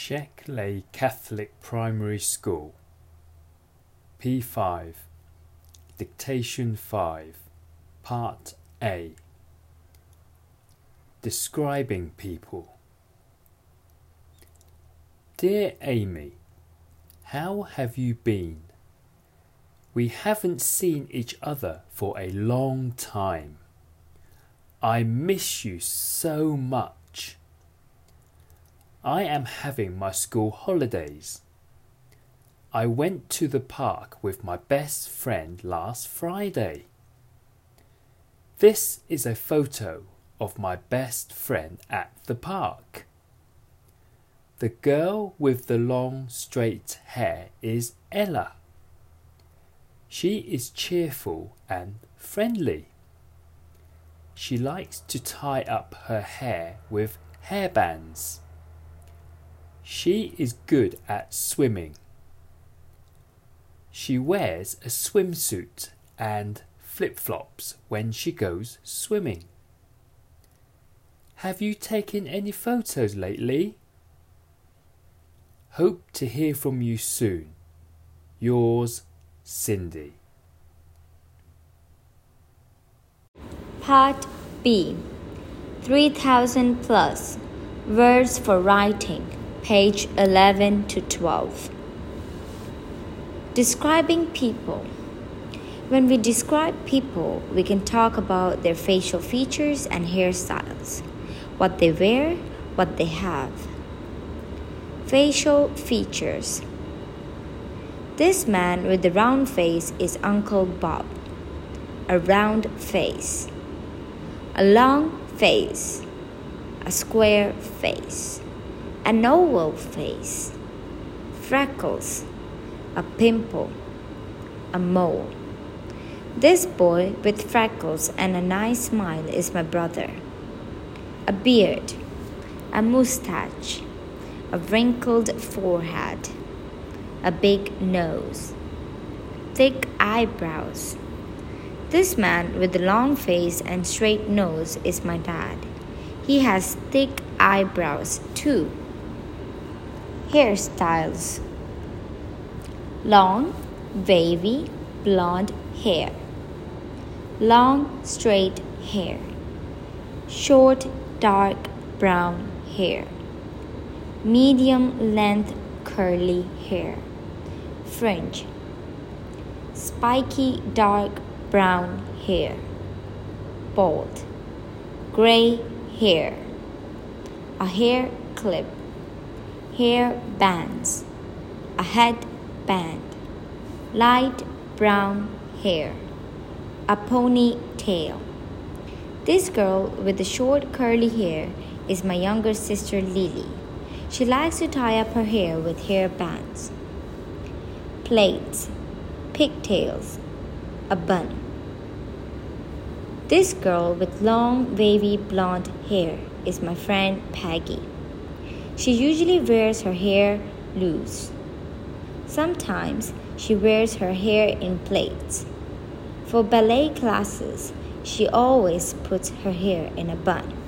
Checkley Catholic Primary School. P5 Dictation 5 Part A. Describing people. Dear Amy, how have you been? We haven't seen each other for a long time. I miss you so much. I am having my school holidays. I went to the park with my best friend last Friday. This is a photo of my best friend at the park. The girl with the long straight hair is Ella. She is cheerful and friendly. She likes to tie up her hair with hairbands. She is good at swimming. She wears a swimsuit and flip-flops when she goes swimming. Have you taken any photos lately? Hope to hear from you soon. Yours, Cindy. Part B. 3000 plus. Words for writing. Page 11 to 12. Describing people. When we describe people, we can talk about their facial features and hairstyles, what they wear, what they have. Facial features. This man with the round face is Uncle Bob. A round face. A long face. A square face. An oval face. Freckles. A pimple. A mole. This boy with freckles and a nice smile is my brother. A beard. A mustache. A wrinkled forehead. A big nose. Thick eyebrows. This man with the long face and straight nose is my dad. He has thick eyebrows too. Hairstyles. Long, wavy, blonde hair. Long, straight hair. Short, dark brown hair. Medium length curly hair. Fringe. Spiky dark brown hair. Bald. Gray hair. A hair clip. Hair bands. A head band. Light brown hair. A ponytail. This girl with the short curly hair is my younger sister Lily. She likes to tie up her hair with hair bands. Plaits. Pigtails. A bun. This girl with long wavy blonde hair is my friend Peggy. She usually wears her hair loose. Sometimes she wears her hair in plaits. For ballet classes, she always puts her hair in a bun.